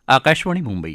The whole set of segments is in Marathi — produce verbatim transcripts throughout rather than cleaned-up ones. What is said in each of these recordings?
आकाशवाणी मुंबई.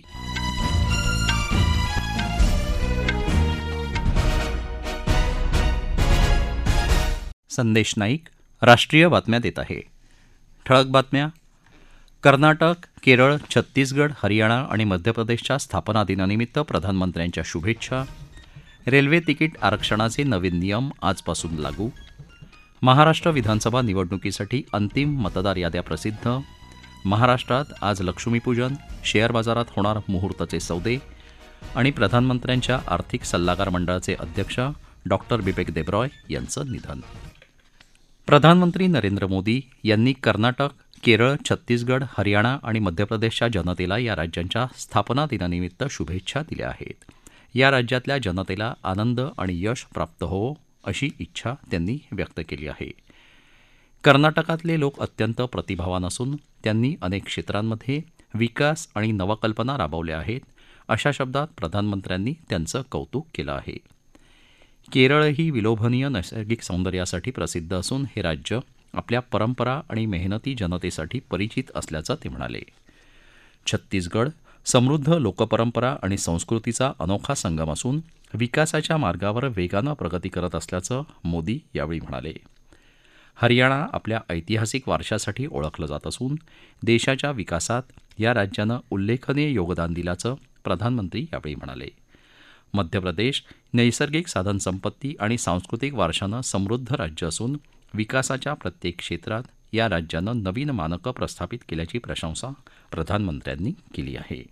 संदेश नाईक राष्ट्रीय बातम्या देत आहे. ठळक बातम्या. कर्नाटक, केरळ, छत्तीसगड, हरियाणा आणि मध्य प्रदेशच्या स्थापना दिनानिमित्त प्रधानमंत्र्यांच्या शुभेच्छा. रेल्वे तिकीट आरक्षणाचे नवीन नियम आजपासून लागू. महाराष्ट्र विधानसभा निवडणुकीसाठी अंतिम मतदार याद्या प्रसिद्ध. महाराष्ट्रात आज लक्ष्मीपूजन, शेअर बाजारात होणार मुहूर्ताचे सौदे आणि प्रधानमंत्र्यांच्या आर्थिक सल्लागार मंडळाचे अध्यक्ष डॉक्टर बिबेक देबरॉय यांचं निधन. प्रधानमंत्री नरेंद्र मोदी यांनी कर्नाटक, केरळ, छत्तीसगड, हरियाणा आणि मध्य प्रदेशच्या जनतेला या राज्यांच्या स्थापना दिनानिमित्त शुभेच्छा दिल्या आहेत. या राज्यातल्या जनतेला आनंद आणि यश प्राप्त होवो अशी इच्छा त्यांनी व्यक्त केली आहे. कर्नाटकातले लोक अत्यंत प्रतिभावान असून त्यांनी अनेक क्षेत्रांमध्ये विकास आणि नवकल्पना राबवल्या आहेत अशा शब्दात प्रधानमंत्र्यांनी त्यांचं कौतुक केलं आहे. केरळही विलोभनीय नैसर्गिक सौंदर्यासाठी प्रसिद्ध असून हे राज्य आपल्या परंपरा आणि मेहनती जनतेसाठी परिचित असल्याचं ते म्हणाले. छत्तीसगड समृद्ध लोकपरंपरा आणि संस्कृतीचा अनोखा संगम असून विकासाच्या मार्गावर वेगानं प्रगती करत असल्याचं मोदी यावेळी म्हणाले. हरियाणा आपल्या ऐतिहासिक वारशासाठी ओळखलं जात असून देशाच्या विकासात या राज्यानं उल्लेखनीय योगदान दिल्याचं प्रधानमंत्री यावेळी म्हणाले. मध्य प्रदेश नैसर्गिक साधनसंपत्ती आणि सांस्कृतिक वारशानं समृद्ध राज्य असून विकासाच्या प्रत्येक क्षेत्रात या राज्यानं नवीन मानकं प्रस्थापित केल्याची प्रशंसा प्रधानमंत्र्यांनी केली आहे.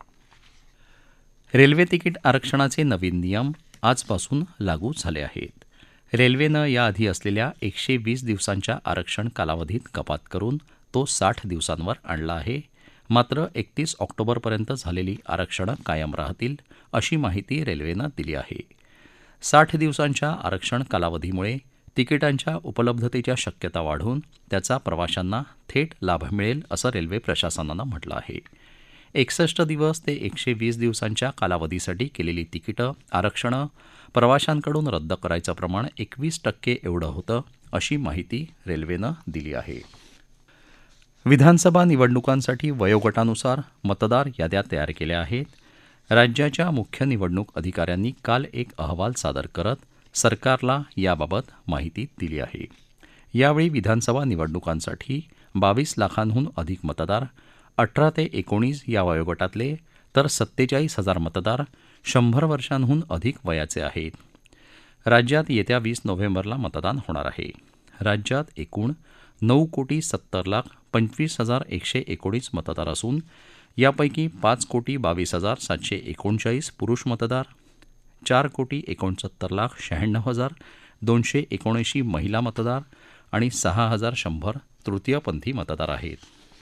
रेल्वे तिकीट आरक्षणाचे नवीन नियम आजपासून लागू झाले आहेत. रेल्वेनं याआधी असलेल्या एकशे वीस दिवसांच्या आरक्षण कालावधीत कपात करून तो साठ दिवसांवर आणला आहे. मात्र एकतीस ऑक्टोबरपर्यंत झालेली आरक्षणं कायम राहतील अशी माहिती रेल्वेनं दिली आहे. साठ दिवसांच्या आरक्षण कालावधीमुळे तिकिटांच्या उपलब्धतेच्या शक्यता वाढून त्याचा प्रवाशांना थेट लाभ मिळेल असं रेल्वे प्रशासनानं म्हटलं आहे. एकसष्ट दिवस ते एकशे वीस दिवसांच्या कालावधीसाठी केलेली तिकीटं आरक्षणं प्रवाशांकडून रद्द करायचं प्रमाण एकवीस टक्के एवढं होतं अशी माहिती रेल्वेनं दिली आहे. विधानसभा निवडणुकांसाठी वयोगटानुसार मतदार याद्या तयार केल्या आहेत. राज्याच्या मुख्य निवडणूक अधिकाऱ्यांनी काल एक अहवाल सादर करत सरकारला याबाबत माहिती दिली आहे. यावेळी विधानसभा निवडणुकांसाठी बावीस लाखांहून अधिक मतदार, अठरा ते एकोणीस या वयोगटातले तर सत्तेचाळीस हजार मतदार शंभर वर्षांहून अधिक वयाचे आहेत. राज्यात येत्या वीस नोव्हेंबरला मतदान होणार आहे. राज्यात एकूण नऊ कोटी सत्तर लाख पंचवीस हजार एकशे एकोणीस मतदार असून यापैकी पाच कोटी बावीस हजार सातशे एकोणचाळीस पुरुष मतदार, चार कोटी एकोणसत्तर लाख शहाण्णव हजार दोनशे एकोणऐंशी महिला मतदार आणि सहा हजार शंभर तृतीयपंथी मतदार आहेत.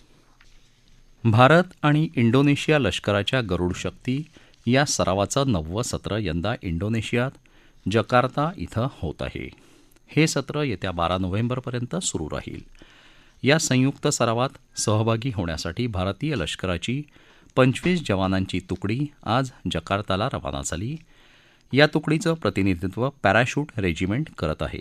भारत आणि इंडोनेशिया लष्कराच्या गरुड शक्ती या सरावाचं नववं सत्र यंदा इंडोनेशियात जकार्ता इथं होत आहे. हे सत्र येत्या बारा नोव्हेंबरपर्यंत सुरू राहील. या संयुक्त सरावात सहभागी होण्यासाठी भारतीय लष्कराची पंचवीस जवानांची तुकडी आज जकार्ताला रवाना झाली. या तुकडीचं प्रतिनिधित्व पॅराशूट रेजिमेंट करत आहे.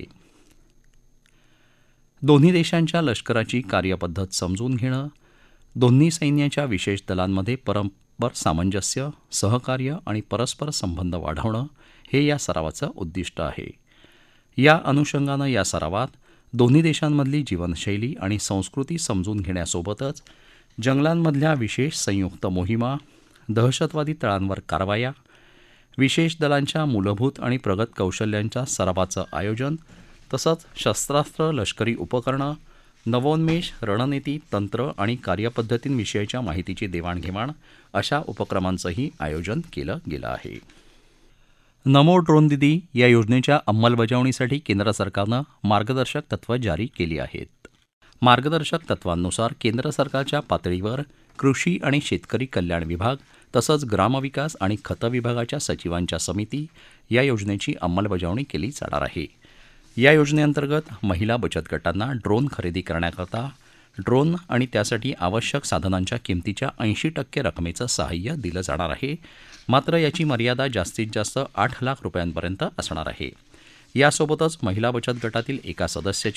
दोन्ही देशांच्या लष्कराची कार्यपद्धत समजून घेणं, दोन्ही सैन्याच्या विशेष दलांमध्ये परस्पर सामंजस्य, सहकार्य आणि परस्पर संबंध वाढवणं हे या सरावाचं उद्दिष्ट आहे. या अनुषंगानं या सरावात दोन्ही देशांमधली जीवनशैली आणि संस्कृती समजून घेण्यासोबतच जंगलांमधल्या विशेष संयुक्त मोहिमा, दहशतवादी तळांवर कारवाया, विशेष दलांच्या मूलभूत आणि प्रगत कौशल्यांच्या सरावाचं आयोजन तसंच शस्त्रास्त्र, लष्करी उपकरणं, नवोन्मेष, रणनीती, तंत्र आणि कार्यपद्धतींविषयीच्या माहितीची देवाणघेवाण अशा उपक्रमांचंही आयोजन केलं गेलं आहे. नमो ड्रोन दीदी या योजनेच्या अंमलबजावणीसाठी केंद्र सरकारनं मार्गदर्शक तत्त्वं जारी केली आहेत. मार्गदर्शक तत्वांनुसार केंद्र सरकारच्या पातळीवर कृषी आणि शेतकरी कल्याण विभाग तसंच ग्रामविकास आणि खतं विभागाच्या सचिवांच्या समिती या योजनेची अंमलबजावणी केली जाणार आहे. या योजनेअंतर्गत महिला बचत गटांना ड्रोन खरेदी करण्याकरता ड्रोन आणि त्यासाठी आवश्यक साधनांच्या किमतीच्या ऐंशी टक्के रकमेचं सहाय्य दिलं जाणार आहे. मात्र याची मर्यादा जास्तीत जास्त आठ लाख रुपयांपर्यंत असणार आहे. यासोबतच महिला बचत गटातील एका सदस्याची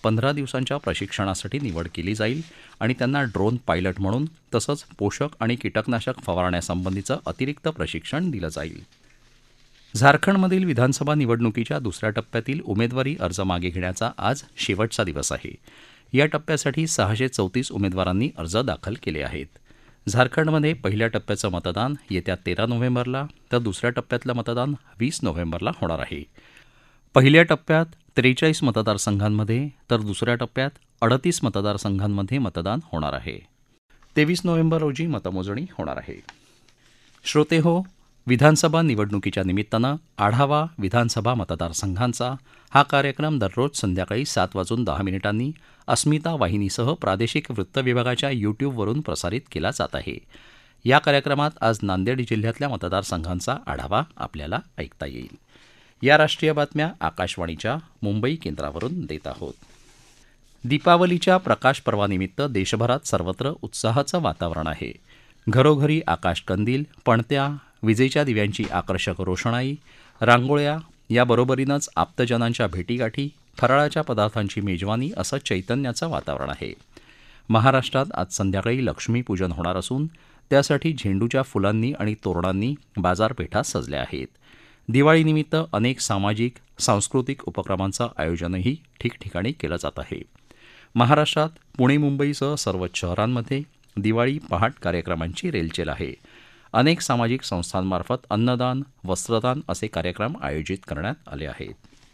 पंधरा दिवसांच्या प्रशिक्षणासाठी निवड केली जाईल आणि त्यांना ड्रोन पायलट म्हणून तसंच पोषक आणि कीटकनाशक फवारण्यासंबंधीचं अतिरिक्त प्रशिक्षण दिलं जाईल. झारखंडमधील विधानसभा निवडणुकीच्या दुसऱ्या टप्प्यातील उमेदवारी अर्ज मागे घेण्याचा आज शेवटचा दिवस आहे. या टप्प्यासाठी सहाशे चौतीस उमेदवारांनी अर्ज दाखल केले आहेत. झारखंडमध्ये पहिल्या टप्प्याचं मतदान येत्या तेरा नोव्हेंबरला तर दुसऱ्या टप्प्यातलं मतदान वीस नोव्हेंबरला होणार आहे. पहिल्या टप्प्यात त्रेचाळीस मतदारसंघांमध्ये तर दुसऱ्या टप्प्यात अडतीस मतदारसंघांमध्ये मतदान होणार आहे. तेवीस नोव्हेंबर रोजी मतमोजणी होणार आहे. श्रोतेहो, विधानसभा निवडणुकीच्या निमित्तानं आढावा विधानसभा मतदारसंघांचा हा कार्यक्रम दररोज संध्याकाळी सात वाजून दहा मिनिटांनी अस्मिता वाहिनीसह प्रादेशिक वृत्त विभागाच्या यूट्यूबवरून प्रसारित केला जात आहे. या कार्यक्रमात आज नांदेड जिल्ह्यातल्या मतदारसंघांचा आढावा आपल्याला ऐकता येईल. या राष्ट्रीय बातम्या आकाशवाणीच्या मुंबई केंद्रावरून देत आहोत. दीपावलीच्या प्रकाश पर्वानिमित्त देशभरात सर्वत्र उत्साहाचं वातावरण आहे. घरोघरी आकाशकंदील, पणत्या, विजेच्या दिव्यांची आकर्षक रोषणाई, रांगोळ्या, याबरोबरीनंच आप्तजनांच्या भेटीगाठी, फराळाच्या पदार्थांची मेजवानी असं चैतन्याचं वातावरण आहे. महाराष्ट्रात आज संध्याकाळी लक्ष्मीपूजन होणार असून त्यासाठी झेंडूच्या फुलांनी आणि तोरणांनी बाजारपेठा सजल्या आहेत. दिवाळीनिमित्त अनेक सामाजिक सांस्कृतिक उपक्रमांचं आयोजनही ठिकठिकाणी केलं जात आहे. महाराष्ट्रात पुणे मुंबईसह सर्वच शहरांमध्ये दिवाळी पहाट कार्यक्रमांची रेलचेल आहे. अनेक सामाजिक संस्थांमार्फत अन्नदान, वस्त्रदान असे कार्यक्रम आयोजित करण्यात आले आहेत.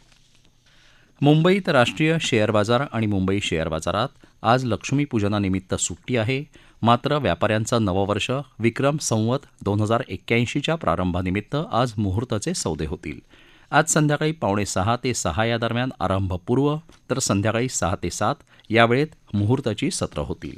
मुंबईत राष्ट्रीय शेअर बाजार आणि मुंबई शेअर बाजारात आज लक्ष्मीपूजनानिमित्त सुट्टी आहे. मात्र व्यापाऱ्यांचं नववर्ष विक्रम संवत दोन हजार एक्क्याऐंशीच्या प्रारंभानिमित्त आज मुहूर्ताचे सौदे होतील. आज संध्याकाळी पावणे सहा ते सहा या दरम्यान आरंभपूर्व तर संध्याकाळी सहा ते सात या वेळेत मुहूर्ताची सत्रं होतील.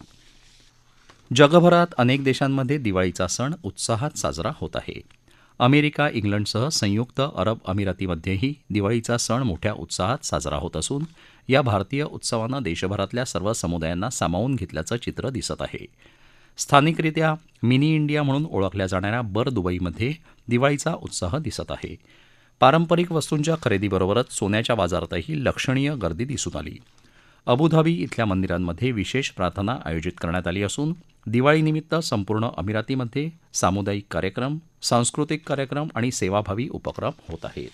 जगभरात अनेक देशांमध्ये दिवाळीचा सण उत्साहात साजरा होत आहे. अमेरिका, इंग्लंडसह संयुक्त अरब अमिरातीमध्येही दिवाळीचा सण मोठ्या उत्साहात साजरा होत असून या भारतीय उत्सवानं देशभरातल्या सर्व समुदायांना सामावून घेतल्याचं चित्र दिसत आहे. स्थानिकरित्या मिनी इंडिया म्हणून ओळखल्या जाणाऱ्या बर दुबईमध्ये दिवाळीचा उत्साह दिसत आहे. पारंपरिक वस्तूंच्या खरेदीबरोबरच सोन्याच्या बाजारातही लक्षणीय गर्दी दिसून आली. अबुधाबी इथल्या मंदिरांमध्ये विशेष प्रार्थना आयोजित करण्यात आली असून दिवाळीनिमित्त संपूर्ण अमिरातीमध्ये सामुदायिक कार्यक्रम, सांस्कृतिक कार्यक्रम आणि सेवाभावी उपक्रम होत आहेत.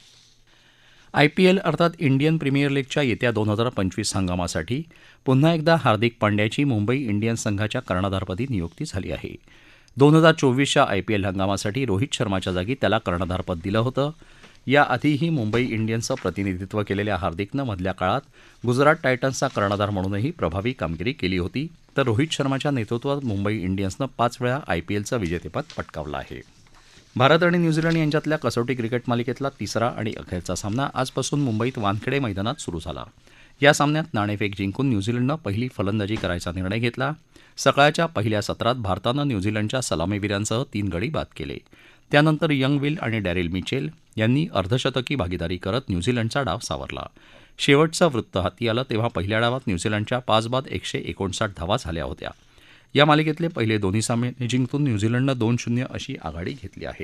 आयपीएल अर्थात इंडियन प्रीमियर लीगच्या येत्या दोन हजार पंचवीस हंगामासाठी पुन्हा एकदा हार्दिक पांड्याची मुंबई इंडियन्स संघाच्या कर्णधारपदी नियुक्ती झाली आहे. दोन हजार चोवीसच्या आयपीएल हंगामासाठी रोहित शर्माच्या जागी त्याला कर्णधारपद दिलं होतं. याआधीही मुंबई इंडियन्सचं प्रतिनिधित्व केलेल्या हार्दिकनं मधल्या काळात गुजरात टायटन्सचा कर्णधार म्हणूनही प्रभावी कामगिरी केली होती. तर रोहित शर्माच्या नेतृत्वात मुंबई इंडियन्सनं पाच वेळा आयपीएलचं विजेतेपद पटकावलं आहे. भारत आणि न्यूझीलंड यांच्यातल्या कसोटी क्रिकेट मालिकेतला तिसरा आणि अखेरचा सामना आजपासून मुंबईत वानखेडे मैदानात सुरू झाला. या सामन्यात नाणेफेक जिंकून न्यूझीलंडनं पहिली फलंदाजी करायचा निर्णय घेतला. सकाळच्या पहिल्या सत्रात भारतानं न्यूझीलंडच्या सलामीवीरांसह तीन गडी बाद केले. त्यानंतर यंग विल आणि डॅरिल मिचेल यांनी अर्धशतकी भागीदारी करत न्यूझीलंडचा डाव सावरला. शेवटचं वृत्त हाती आलं तेव्हा पहिल्या डावात न्यूझीलंडच्या पाच बाद एकशे एकोणसाठ धावा झाल्या होत्या. या मालिकेतले पहिले दोन्ही सामने जिंकून न्यूझीलंडनं दोन शून्य अशी आघाडी घेतली आहे.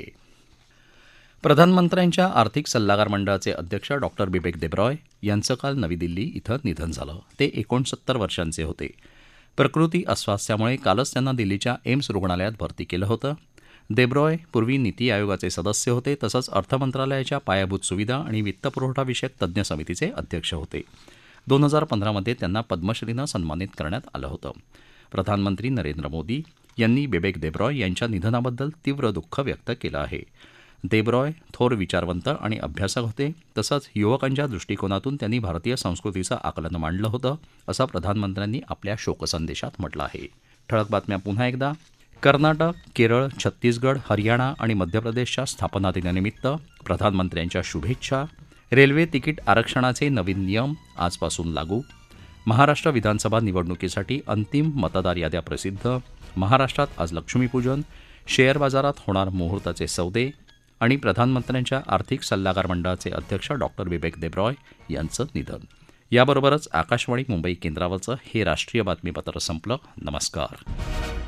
प्रधानमंत्र्यांच्या आर्थिक सल्लागार मंडळाचे अध्यक्ष डॉक्टर बिबेक देब्रॉय यांचं काल नवी दिल्ली इथं निधन झालं. ते एकोणसत्तर वर्षांचे होते. प्रकृती अस्वास्थ्यामुळे कालच त्यांना दिल्लीच्या एम्स रुग्णालयात भरती केलं होतं. देब्रॉय पूर्वी नीती आयोगाचे सदस्य होते तसंच अर्थमंत्रालयाच्या पायाभूत सुविधा आणि वित्तपुरवठाविषयक तज्ज्ञ समितीचे अध्यक्ष होते. दोन हजार पंधरामध्ये त्यांना पद्मश्रीनं सन्मानित करण्यात आलं होतं. प्रधानमंत्री नरेंद्र मोदी यांनी बिबेक देब्रॉय यांच्या निधनाबद्दल तीव्र दुःख व्यक्त केलं आहे. देब्रॉय थोर विचारवंत आणि अभ्यासक होते तसंच युवकांच्या दृष्टिकोनातून त्यांनी भारतीय संस्कृतीचं आकलन मांडलं होतं असं प्रधानमंत्र्यांनी आपल्या शोकसंदेशात म्हटलं आहे. ठळक बातम्या पुन्हा एकदा. कर्नाटक, केरळ, छत्तीसगड, हरियाणा आणि मध्य प्रदेशच्या स्थापना दिनानिमित्त प्रधानमंत्र्यांच्या शुभेच्छा. रेल्वे तिकीट आरक्षणाचे नवीन नियम आजपासून लागू. महाराष्ट्र विधानसभा निवडणुकीसाठी अंतिम मतदार याद्या प्रसिद्ध. महाराष्ट्रात आज लक्ष्मीपूजन. शेअर बाजारात होणार मुहूर्ताचे सौदे. आणि प्रधानमंत्र्यांच्या आर्थिक सल्लागार मंडळाचे अध्यक्ष डॉक्टर बिबेक देब्रॉय यांचं निधन. याबरोबरच आकाशवाणी मुंबई केंद्रावरचं हे राष्ट्रीय बातमीपत्र संपलं. नमस्कार.